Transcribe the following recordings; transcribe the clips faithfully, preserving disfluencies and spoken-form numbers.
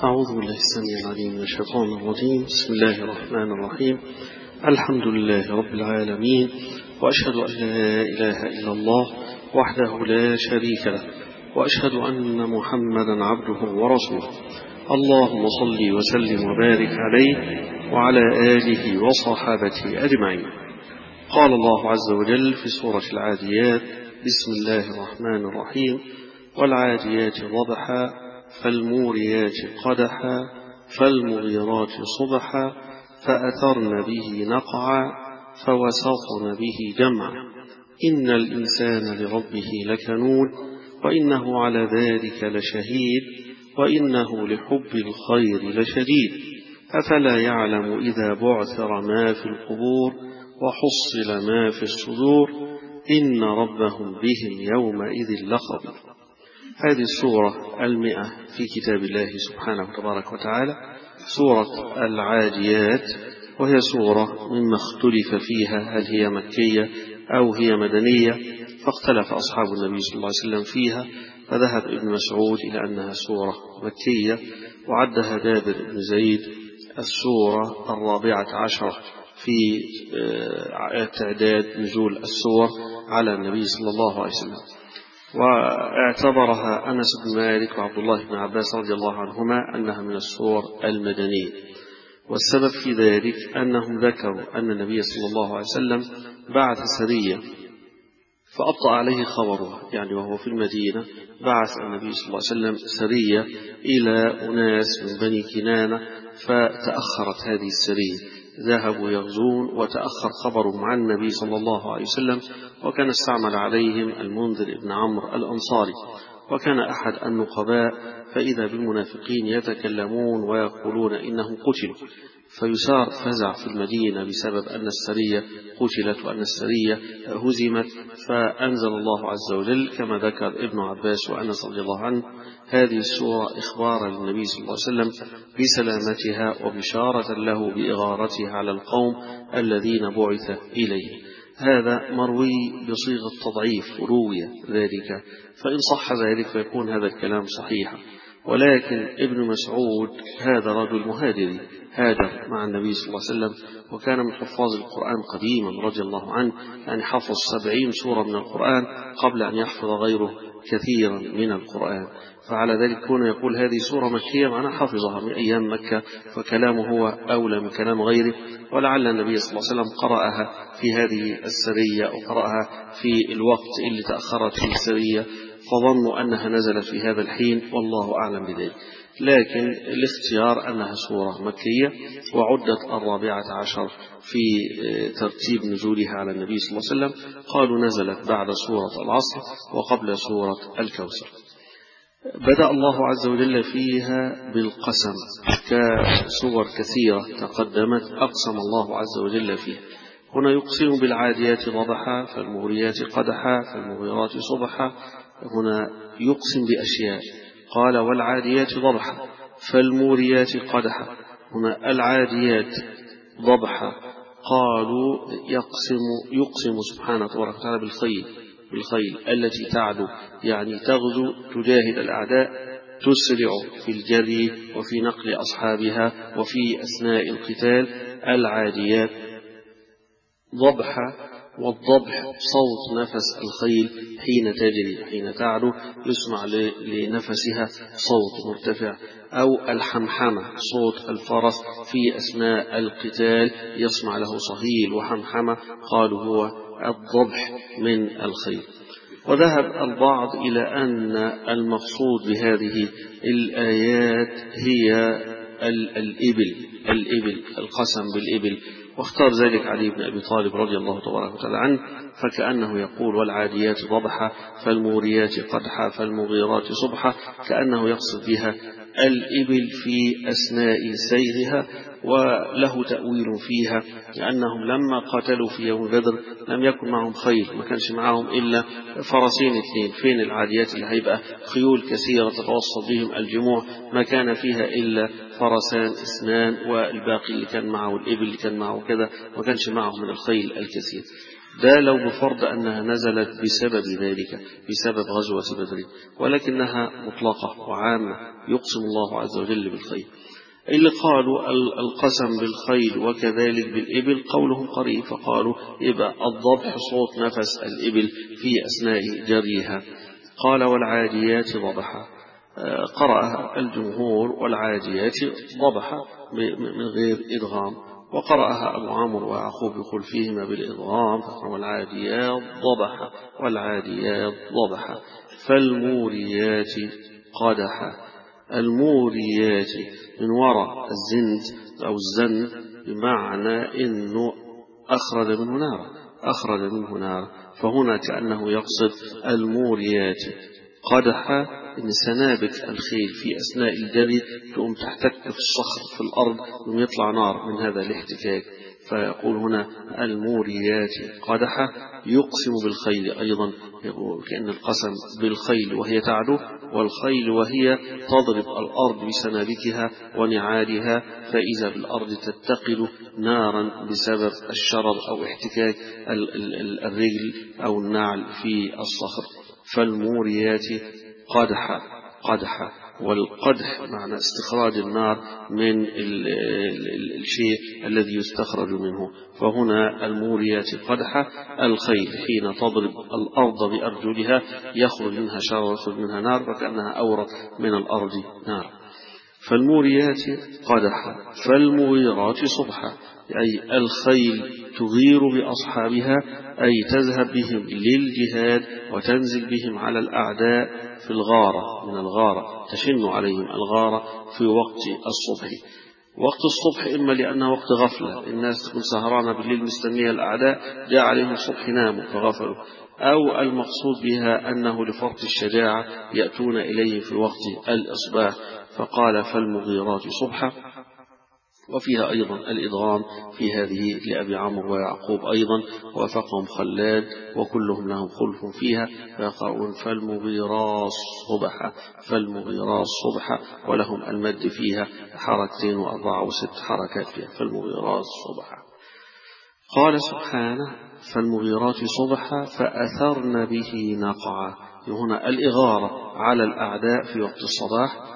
أعوذ بالله السميع العليم من الشيطان الرجيم. بسم الله الرحمن الرحيم. الحمد لله رب العالمين، وأشهد أن لا إله إلا الله وحده لا شريك له، وأشهد أن محمدا عبده ورسوله. اللهم صل وسلم وبارك عليه وعلى آله وصحابته أجمعين. قال الله عز وجل في سورة العاديات: بسم الله الرحمن الرحيم: والعاديات ضبحا فالموريات قدحا فالمغيرات صبحا فأثرن به نقعا فوسطن به جمعا إن الإنسان لربه لكنود وإنه على ذلك لشهيد وإنه لحب الخير لشديد أفلا يعلم إذا بعثر ما في القبور وحصل ما في الصدور إن ربهم بهم يومئذ لخبير. هذه السورة المئة في كتاب الله سبحانه وتبارك وتعالى، سورة العاديات، وهي سورة مما اختلف فيها هل هي مكية أو هي مدنية، فاختلف أصحاب النبي صلى الله عليه وسلم فيها، فذهب ابن مسعود إلى أنها سورة مكية، وعدها جابر بن زيد السورة الرابعة عشر في تعداد نزول السور على النبي صلى الله عليه وسلم. واعتبرها أنس بن مالك وعبد الله بن عباس رضي الله عنهما أنها من السور المدنية، والسبب في ذلك أنهم ذكروا أن النبي صلى الله عليه وسلم بعث سرية فأبطأ عليه خبرها، يعني وهو في المدينة بعث النبي صلى الله عليه وسلم سرية إلى أناس من بني كنانة، فتأخرت هذه السرية، ذهبوا يغزون وتأخر خبرهم عن النبي صلى الله عليه وسلم، وكان استعمل عليهم المنذر بن عمرو الأنصاري، وكان أحد النقباء، فإذا بالمنافقين يتكلمون ويقولون إنهم قتلوا، فيسار فزع في المدينة بسبب أن السرية قتلت وأن السرية هزمت، فأنزل الله عز وجل كما ذكر ابن عباس وأنس رضي الله عنه هذه السورة إخبارا للنبي صلى الله عليه وسلم بسلامتها وبشارة له بإغارتها على القوم الذين بعث إليه. هذا مروي بصيغة تضعيف، روي ذلك، فإن صح ذلك فيكون هذا الكلام صحيحا، ولكن ابن مسعود هذا رجل مهاجري هاجر مع النبي صلى الله عليه وسلم، وكان من حفاظ القرآن قديما رضي الله عنه، يعني حفظ سبعين سورة من القرآن قبل أن يحفظ غيره كثيرا من القرآن، فعلى ذلك كون يقول هذه سورة مكية معناه حفظها من أيام مكة، فكلامه هو أولى من كلام غيره، ولعل النبي صلى الله عليه وسلم قرأها في هذه السرية أو قرأها في الوقت اللي تأخرت فيه السرية، فظنوا أنها نزلت في هذا الحين، والله أعلم بذلك. لكن الاختيار أنها سورة مكية، وعدت الرابعة عشر في ترتيب نزولها على النبي صلى الله عليه وسلم، قالوا نزلت بعد سورة العصر وقبل سورة الكوثر. بدأ الله عز وجل فيها بالقسم كسور كثيرة تقدمت أقسم الله عز وجل فيها. هنا يقسم بالعاديات ضبحا فالمغريات قدحا فالمغيرات صبحا، هنا يقسم بأشياء، قال والعاديات ضبحا فالموريات قدحا، هنا العاديات ضبحا، قالوا يقسم يقسم سبحانه وتعالى بالخيل بالخيل التي تعدو، يعني تغزو تجاهد الأعداء، تسرع في الجري وفي نقل أصحابها وفي أثناء القتال. العاديات ضبحا، والضبح صوت نفس الخيل حين تجري حين تعدو، يسمع لنفسها صوت مرتفع، أو الحمحمة صوت الفرس في أثناء القتال يسمع له صهيل وحمحمة، قالوا هو الضبح من الخيل. وذهب البعض إلى أن المقصود بهذه الآيات هي الإبل الإبل القسم بالإبل، واختار ذلك علي بن أبي طالب رضي الله تبارك وتعالى عنه، فكأنه يقول والعاديات ضبحا فالموريات قدحا فالمغيرات صبحا، كأنه يقصد بها الإبل في أثناء سيرها، وله تأويل فيها، لأنهم لما قاتلوا في يوم بدر لم يكن معهم خيل، ما كانش معهم إلا فرسين اثنين، فين العاديات اللي هيبقى خيول كثيرة تتوسط بهم الجموع، ما كان فيها إلا فرسان اثنان، والباقي اللي كان معه الإبل اللي كان معه كذا، ما كانش معه من الخيل الكثير. ده لو بفرض أنها نزلت بسبب ذلك، بسبب غزوة بدر، ولكنها مطلقة وعامة يقسم الله عز وجل بالخيل. اللي قالوا القسم بالخيل وكذلك بالإبل قولهم قريب، فقالوا يبقى الضبح صوت نفس الإبل في أثناء جريها. قال والعاديات ضبحا، قرأها الجمهور والعاديات ضبحا من غير إدغام، وقرأها أبو عمرو ويعقوب يقول فيهما بالإدغام، والعاديات ضبحا والعاديات ضبحا. فالموريات قدحا، الموريات من وراء الزند أو الزند بمعنى إنه أخرج منه نارا، أخرج منه نارا، فهنا كأنه يقصد الموريات قدحا، إن سنابك الخيل في أثناء الجري تقوم تحتك في الصخر في الأرض ويطلع نار من هذا الاحتكاك، فيقول هنا الموريات قدحا. يقسم بالخيل أيضا، يقول كأن القسم بالخيل وهي تعدو، والخيل وهي تضرب الأرض بسنابكها ونعالها، فإذا بالأرض تتقد نارا بسبب الشرر أو احتكاك الرجل أو النعل في الصخر. فالموريات قدحا قدحا، والقدح معنى استخراج النار من ال ال الشيء الذي يستخرج منه، فهنا الموريات قدحا الخيل حين تضرب الأرض بأرجلها يخرج منها شرر ويخرج منها نار، وكأنها أورت من الأرض نار. فالموريات قدحا. فالمغيرات صبحا، أي الخيل تغير بأصحابها، أي تذهب بهم للجهاد وتنزل بهم على الأعداء في الغارة، من الغارة تشن عليهم الغارة في وقت الصبح. وقت الصبح إما لأنه وقت غفلة، الناس تكون سهرانة بالليل مستنية الأعداء، جاء عليهم الصبح ناموا فغفلوا، أو المقصود بها أنه لفرط الشجاعة يأتون إليه في وقت الإصباح، فقال فالمغيرات صبحا. وفيها أيضا الإدغام في هذه لأبي عمرو ويعقوب أيضا، وافقهم خلاد وكلهم لهم خلف فيها، فيقرؤون فالمغيرات صبحا، فالمغيرات صبحا، ولهم المد فيها حركتين وأربع وست حركات فيها، فالمغيرات صبحا. قال سبحانه فالمغيرات صبحا فأثرن به نقعا، هنا الإغارة على الأعداء في وقت الصباح،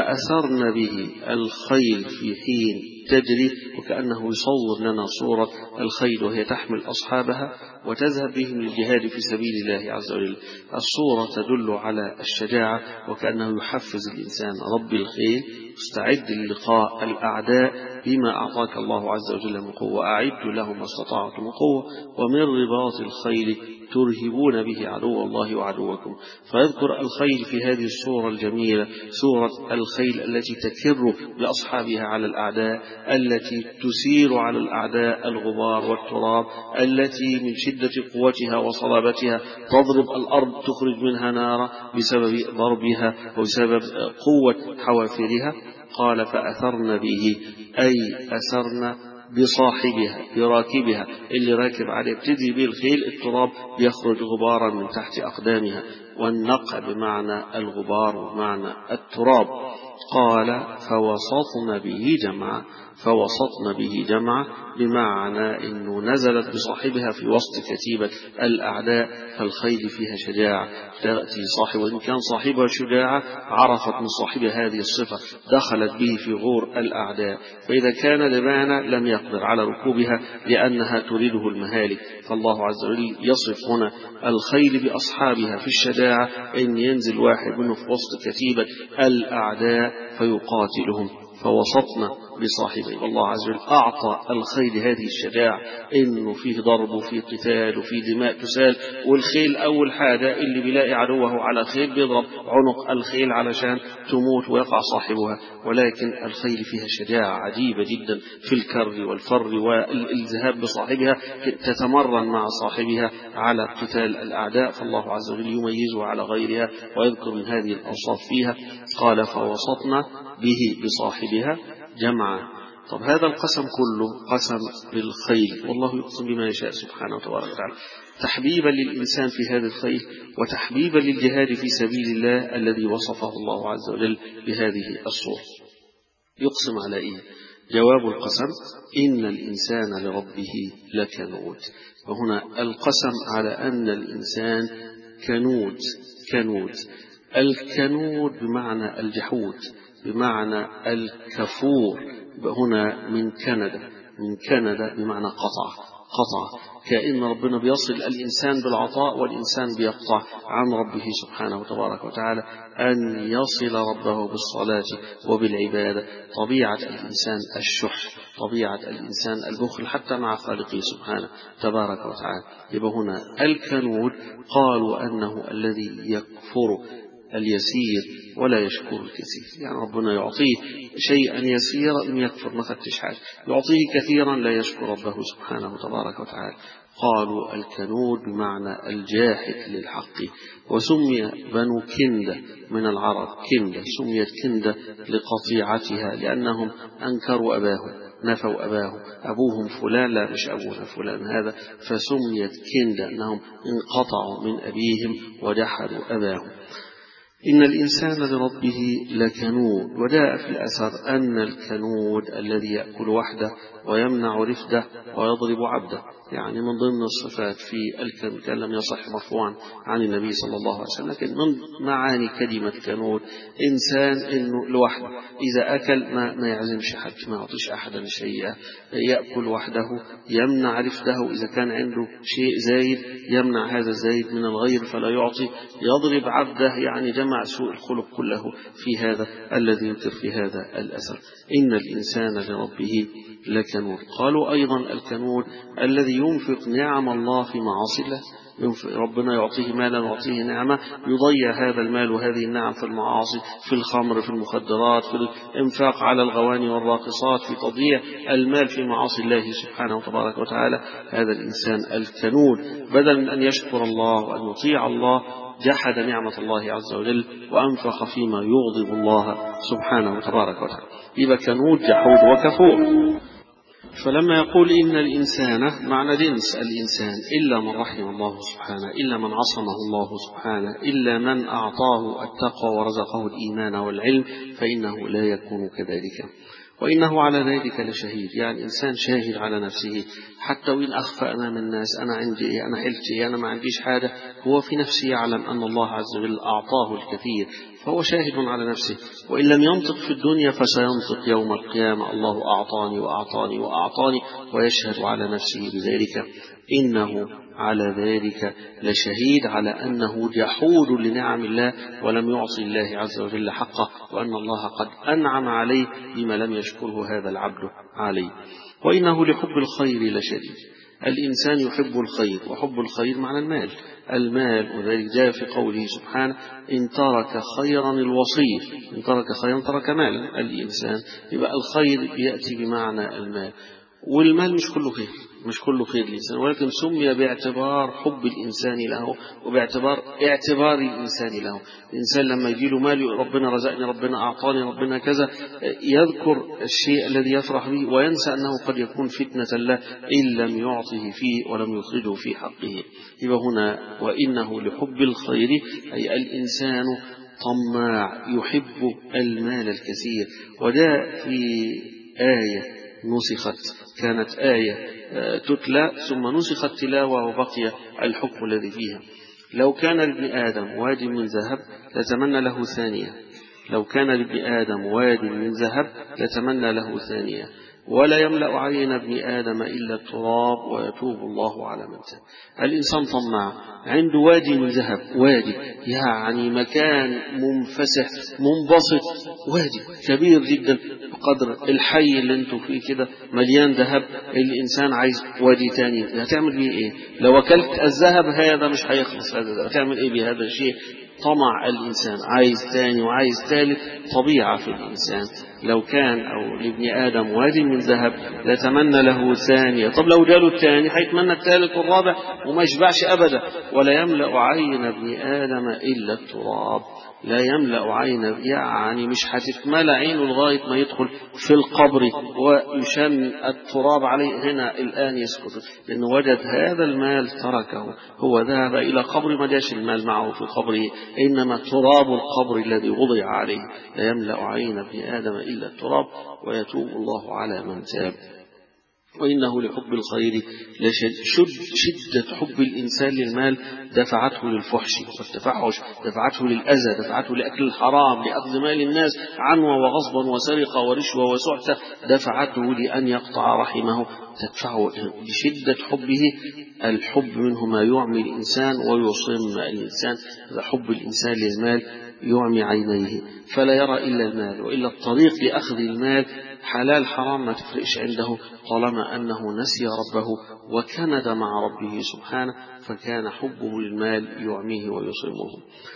فأثرن به الخيل في حين تجري، وكأنه يصور لنا صورة الخيل وهي تحمل أصحابها وتذهب بهم للجهاد في سبيل الله عز وجل. الصورة تدل على الشجاعة، وكأنه يحفز الإنسان رب الخيل استعد للقاء الأعداء بما أعطاك الله عز وجل من قوة، أعدوا لهم ما استطعتم من قوة ومن رباط الخيل ترهبون به عدو الله وعدوكم. فيذكر الخيل في هذه الصورة الجميلة، صورة الخيل التي تكر بأصحابها على الأعداء، التي تسير على الأعداء الغبار والتراب، التي من شدة قوتها وصلابتها تضرب الأرض تخرج منها نارا بسبب ضربها وبسبب قوة حوافرها. قال فأثرن به، أي أثرن بصاحبها براكبها، اللي راكب عليه بتجري به الخيل التراب يخرج غبارا من تحت أقدامها، والنقع بمعنى الغبار ومعنى التراب. قال فوسطن به جمعا، فوسطن به جمعا بمعنى أنه نزلت بصاحبها في وسط كتيبة الأعداء، فالخيل فيها شجاعة تأتي صاحبه، إن كان صاحبها شجاعة عرفت من صاحبها هذه الصفة دخلت به في غور الأعداء، فإذا كان لبانا لم يقدر على ركوبها لأنها تريده المهالك. فالله عز وجل يصف هنا الخيل بأصحابها في الشجاعة، إن ينزل واحد منه في وسط كتيبة الأعداء فيقاتلهم. فوسطنا بصاحبه، والله عز وجل أعطى الخيل هذه الشجاعة، إنه فيه ضرب وفيه قتال وفيه دماء تسال. والخيل أول حاجة اللي بيلاقي عدوه على خيل بيضرب عنق الخيل علشان تموت ويقع صاحبها، ولكن الخيل فيها شجاعة عجيبة جدا في الكر والفر والذهاب بصاحبها، تتمرن مع صاحبها على قتال الأعداء، فالله عز وجل يميزه على غيرها ويذكر من هذه الأوصاف فيها. قال فوسطنا به بصاحبها جمعا. طب هذا القسم كله قسم بالخيل، والله يقسم بما يشاء سبحانه وتبارك وتعالى، تحبيبا للإنسان في هذا الخيل وتحبيبا للجهاد في سبيل الله الذي وصفه الله عز وجل بهذه الصورة. يقسم على إيه؟ جواب القسم إن الإنسان لربه لكنود. وهنا القسم على أن الإنسان كنود. كنود الكنود بمعنى الجحود، بمعنى الكفور. هنا من كندا، من كندا بمعنى قطع، قطع، كأن ربنا بيصل الإنسان بالعطاء والإنسان بيقطع عن ربه سبحانه وتبارك وتعالى أن يصل ربه بالصلاة وبالعبادة. طبيعة الإنسان الشح، طبيعة الإنسان البخل حتى مع خالقه سبحانه تبارك وتعالى. يبقى هنا الكنود قالوا أنه الذي يكفر اليسير ولا يشكر الكثير، يعني ربنا يعطيه شيئا يسيرا يكفر، ما خدتش حاجة، يعطيه كثيرا لا يشكر ربه سبحانه تبارك وتعالى. قالوا الكنود بمعنى الجاحد للحق. وسمي بنو كندة من العرب كندة، سميت كندة لقطيعتها لأنهم أنكروا أباه، نفوا أباه، أبوهم فلان لا مش أبونا فلان هذا، فسميت كندة أنهم انقطعوا من أبيهم وجحدوا أباهم. إن الإنسان لربه لكنود. وجاء في الأثر أن الكنود الذي يأكل وحده ويمنع رفده ويضرب عبده، يعني من ضمن الصفات في الكنود كان لم يصح مرفوعا عن النبي صلى الله عليه وسلم، لكن من معاني كلمة كنود إنسان إنه لوحده إذا أكل ما, ما يعزمش حد، ما يعطيش أحدا شيئا، يأكل وحده، يمنع رفده إذا كان عنده شيء زايد يمنع هذا الزايد من الغير فلا يعطي، يضرب عبده، يعني جمع سوء الخلق كله في هذا الذي يذكر في هذا الأثر. إن الإنسان لربه لكنود. قالوا أيضا الكنود الذي ينفق نعم الله في معاصي الله، ربنا يعطيه مالا ويعطيه نعمة يضيع هذا المال وهذه النعم في المعاصي، في الخمر، في المخدرات، في الإنفاق على الغواني والراقصات، في تضييع المال في معاصي الله سبحانه وتبارك وتعالى. هذا الإنسان الكنود بدل من أن يشكر الله وأن يطيع الله جحد نعمة الله عز وجل وأنفق فيما يغضب الله سبحانه وتبارك وتعالى. يبقى كنود جحود وكفور. فلما يقول إن الإنسان معنى جنس الإنسان إلا من رحم الله سبحانه، إلا من عصمه الله سبحانه، إلا من أعطاه التقوى ورزقه الإيمان والعلم، فإنه لا يكون كذلك. وإنه على ذلك لشهيد، يعني إنسان شاهد على نفسه حتى وإن أخفى أمام الناس أنا عندي إيه، أنا حلت إيه، أنا ما عنديش حاجة، هو في نفسه يعلم أن الله عز وجل أعطاه الكثير، فهو شاهد على نفسه. وإن لم ينطق في الدنيا فسينطق يوم القيامة الله أعطاني وأعطاني وأعطاني، ويشهد على نفسه بذلك. إنه على ذلك لشهيد، على أنه جحود لنعم الله ولم يعصي الله عز وجل حقه، وأن الله قد أنعم عليه بما لم يشكره هذا العبد عليه. وإنه لحب الخير لشديد. الإنسان يحب الخير، وحب الخير معنى المال، المال، وذلك جاء في قوله سبحانه إن ترك خيرا الوصي، إن ترك خيرا ترك مالا. الإنسان يبقى الخير يأتي بمعنى المال، والمال مش كله خير، مش كله خير الإنسان، ولكن سمي باعتبار حب الإنسان له وباعتبار اعتبار الإنسان له. الإنسان لما يجي له مال ربنا رزقني، ربنا أعطاني، ربنا كذا، يذكر الشيء الذي يفرح به وينسى أنه قد يكون فتنة له إن لم يعطه فيه ولم يخرجه في حقه. يبقى هنا وإنه لحب الخير أي الإنسان طماع يحب المال الكثير. وجاء في آية نسخت، كانت آية تتلى ثم نسخت تلاوة وبقي الحكم الذي فيها. لو كان لابن آدم واد من ذهب لتمنى له ثانية، لو كان لابن آدم واد من ذهب لتمنى له ثانية، ولا يملأ عين ابن آدم إلا التراب ويتوب الله على من تاب. الإنسان طماع عنده وادي من ذهب، وادي يعني مكان منفسح منبسط، وادي كبير جدا بقدر الحي اللي انتوا فيه كده مليان ذهب. الإنسان عايز وادي تاني، هتعمل بيه ايه؟ لو اكلت الذهب هذا مش هيخلص، هذا هتعمل ايه بهذا الشيء؟ طمع الإنسان، عايز تاني وعايز ثالث، طبيعة في الإنسان. لو كان أو لابن آدم واد من ذهب لتمنى له ثانية، طب لو جاله الثاني هيتمنى الثالث والرابع وما يشبعش أبدا. ولا يملأ عين ابن آدم إلا التراب، لا يملأ عين، يعني مش هتتملأ عينه لغاية ما يدخل في القبر ويشن التراب عليه، هنا الآن يسكت لأنه وجد هذا المال تركه، هو ذهب إلى قبر ما جاش المال معه في قبره إنما تراب القبر الذي وضع عليه لا يملأ عين ابن آدم إلا التراب، ويتوب الله على من تاب. وإنه لحب الخير لشد شدة حب الإنسان للمال دفعته للفحش والتفحش، دفعته للأذى، دفعته لأكل الحرام، لأخذ مال الناس عنوة وغصبا وسرقة ورشوة وسعتة، دفعته لأن يقطع رحمه، تدفعه لشدة حبه. الحب منه ما يعمي الإنسان ويصم الإنسان، حب الإنسان للمال يعمي عينيه فلا يرى إلا المال، وإلا الطريق لأخذ المال حلال حرام ما تفرقش عنده طالما أنه نسي ربه وكند مع ربه سبحانه، فكان حبه للمال يعميه ويصمه.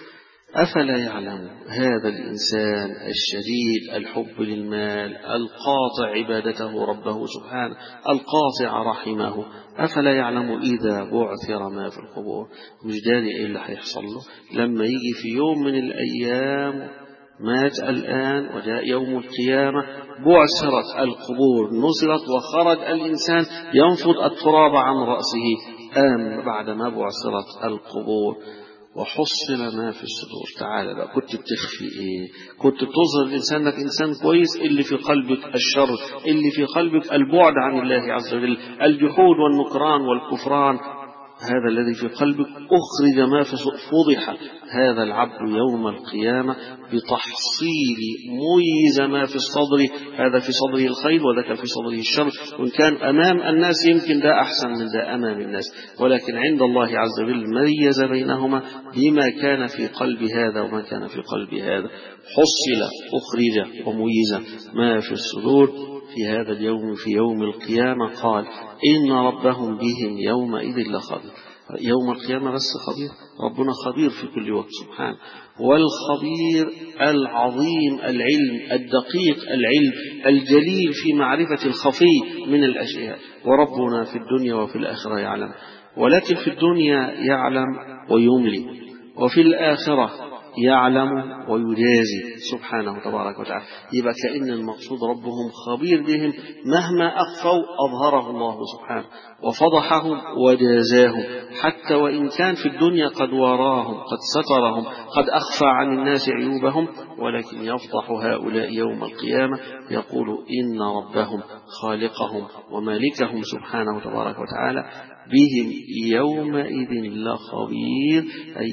أفلا يعلم هذا الإنسان الشديد الحب للمال القاطع عبادته ربه سبحانه القاطع رحمه، أفلا يعلم إذا بعثر ما في القبور؟ مش داري إيه اللي هيحصل له لما يجي في يوم من الأيام مات الآن وجاء يوم القيامة، بعثرت القبور نصرت وخرج الإنسان ينفض التراب عن رأسه، آم بعد ما بعثرت القبور وحصل ما في الصدور. تعالى بقى، كنت بتخفي ايه؟ كنت بتظهر الانسان انك انسان كويس، اللي في قلبك الشر، اللي في قلبك البعد عن الله عز وجل، الجحود والنكران والكفران، هذا الذي في قلبك أخرج ما في فضح هذا العبد يوم القيامة بتحصيل ميز ما في الصدر، هذا في صدره الخير وذاك في صدره الشر، وإن كان أمام الناس يمكن ده أحسن من ده أمام الناس، ولكن عند الله عز وجل ميز بينهما بما كان في قلب هذا وما كان في قلب هذا، حصل أخرج وميز ما في الصدور في هذا اليوم في يوم القيامة. قال إن ربهم بهم يومئذ لخبير. يوم القيامة بس خبير؟ ربنا خبير في كل وقت سبحانه، والخبير العظيم العلم الدقيق العلم الجليل في معرفة الخفي من الأشياء. وربنا في الدنيا وفي الآخرة يعلم، ولكن في الدنيا يعلم ويملي، وفي الآخرة يعلم ويجازي سبحانه تبارك وتعالى. يبقى كأن المقصود ربهم خبير بهم، مهما أخفوا أظهره الله سبحانه وفضحهم وجازاهم، حتى وإن كان في الدنيا قد واراهم قد سترهم قد أخفى عن الناس عيوبهم، ولكن يفضح هؤلاء يوم القيامة يقول إن ربهم خالقهم ومالكهم سبحانه تبارك وتعالى بهم يومئذ لخبير، أي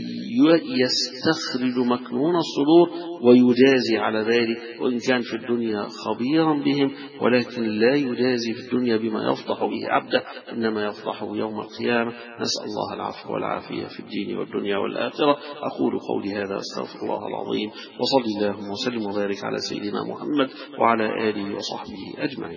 يستخرج مكنون الصدور ويجازي على ذلك، وإن كان في الدنيا خبيرا بهم ولكن لا يجازي في الدنيا بما يفضح به عبده، إنما يفضحه يوم القيامة. نسأل الله العفو والعافية في الدين والدنيا والآخرة. أقول قولي هذا أستغفر الله العظيم، وصلي اللهم وسلم وبارك على سيدنا محمد وعلى آله وصحبه أجمعين.